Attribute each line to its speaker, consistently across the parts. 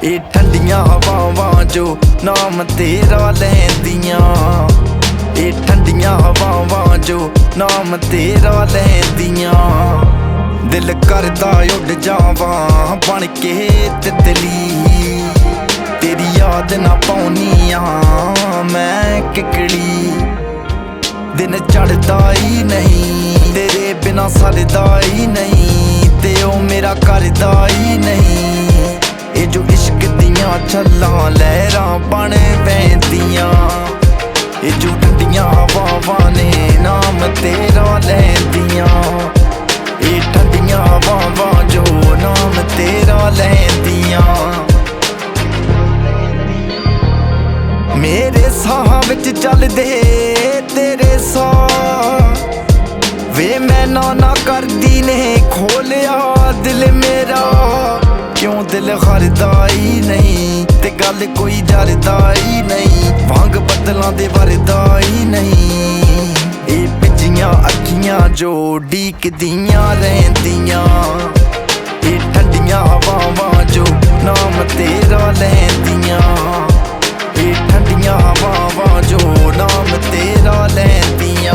Speaker 1: ਇਹ ਠੰਡੀਆਂ ਹਵਾਵਾਂ ਜੋ ਨਾਮ ਤੇਰਾ ਲੈਂਦੀਆਂ, ਇਹ ਠੰਡੀਆਂ ਹਵਾਵਾਂ ਜੋ ਨਾਮ ਤੇਰਾ ਲੈਂਦੀਆਂ। ਦਿਲ ਕਰਦਾ ਉੱਡ ਜਾਵਾਂ ਬਣ ਕੇ ਤਿਤਲੀ, ਤੇਰੀ ਯਾਦ ਨਾ ਪਾਉਣੀ ਆ ਮੈਂ ਕਿਕਲੀ। ਦਿਨ ਚੜਦਾ ਹੀ ਨਹੀਂ ਤੇਰੇ ਬਿਨਾ ਸਰਦਾ ਹੀ ਨਹੀਂ, ਤੇ ਉਹ ਮੇਰਾ ਕਰਦਾ ਹੀ ਨਹੀਂ। ਇਹ ਜੋ ਇਸ਼ਕ ਦੀਆਂ ਛੱਲਾਂ ਲਹਿਰਾਂ ਬਣ ਪੈਂਦੀਆਂ, ਇਹ ਜੋ ਠੰਡੀਆਂ ਹਵਾਵਾਂ ਨੇ ਨਾਮ ਤੇਰਾ ਲੈਂਦੀਆਂ, ਇਹ ਠੰਡੀਆਂ ਹਵਾਵਾਂ ਜੋ ਨਾਮ ਤੇਰਾ ਲੈਂਦੀਆਂ। ਮੇਰੇ ਸਾਹਾਂ ਵਿੱਚ ਚੱਲਦੇ ਤੇਰੇ ਸਾਹ ਵੇ, ਮੈਂ ਨਾ ਕਰਦੀ ਨੇ ਖੋਲਿਆ ਦਿਲ ਮੇਰਾ। ਕਿਉਂ ਦਿਲ ਹਰਦਾ ਹੀ ਨਹੀਂ ਤੇ ਗੱਲ ਕੋਈ ਜਰਦਾ ਹੀ ਨਹੀਂ, ਵਾਂਗ ਬੱਦਲਾਂ ਦੇ ਵਰਦਾ ਹੀ ਨਹੀਂ। ਇਹ ਭਿੱਜੀਆਂ ਅੱਖੀਆਂ ਜੋ ਡੀਕਦੀਆਂ ਰਹਿੰਦੀਆਂ, ਇਹ ਠੰਡੀਆਂ ਹਵਾਵਾਂ ਜੋ ਨਾਮ ਤੇਰਾ ਲੈਂਦੀਆਂ, ਇਹ ਠੰਡੀਆਂ ਹਵਾਵਾਂ ਜੋ ਨਾਮ ਤੇਰਾ ਲੈਂਦੀਆਂ।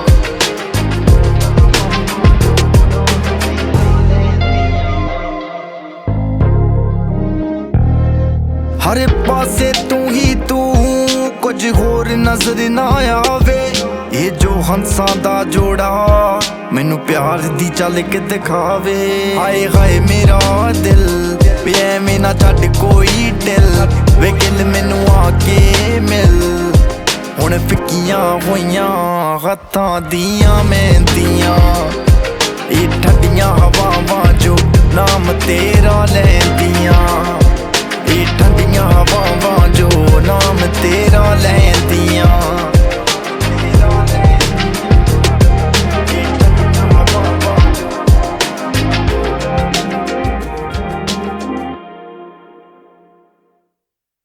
Speaker 1: ਹਰ ਪਾਸੇ ਤੂੰ ਹੀ ਤੂੰ, ਕੁਝ ਹੋਰ ਨਜ਼ਰ ਨਾ ਆਵੇ। ਇਹ ਜੋ ਹੰਸਾਂ ਦਾ ਜੋੜਾ ਮੈਨੂੰ ਪਿਆਰ ਦੀ ਚੱਲ ਕੇ ਦਿਖਾਵੇ। ਹਾਏ ਹਾਏ ਮੇਰਾ ਦਿਲ ਵੀ ਐਵੇਂ ਨਾ ਛੱਡ ਕੋਈ ਦਿਲ, ਵੇ ਗਿਲ ਮੈਨੂੰ ਆ ਕੇ ਮਿਲ। ਹੁਣ ਫਿੱਕੀਆਂ ਹੋਈਆਂ ਹੱਥਾਂ ਦੀਆਂ ਮਹਿੰਦੀਆਂ, ਇਹ ਠੰਡੀਆਂ ਹਵਾਵਾਂ ਜੋ ਨਾਮ ਤੇਰਾ ਲੈਂਦੀਆਂ, ਇਹ ਠੰਡੀਆਂ ਹਵਾ